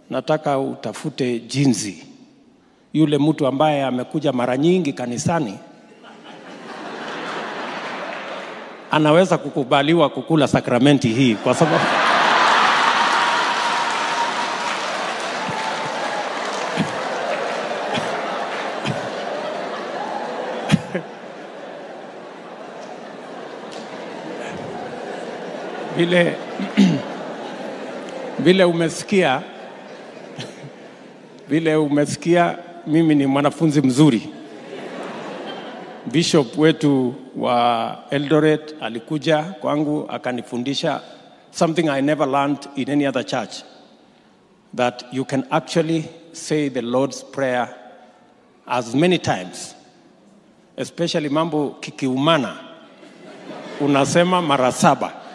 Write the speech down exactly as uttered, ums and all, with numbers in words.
nataka utafute jinsi yule mtu ambaye amekuja mara nyingi kanisani anaweza kukubaliwa kukula sakramenti hii, kwa sababu vile vile umesikia vile umesikia mimi ni mwanafunzi mzuri. Bishop wetu wa Eldoret alikuja kwangu akanifundisha something I never learned in any other church, that you can actually say the Lord's Prayer as many times, especially mambo kikiumana unasema mara saba.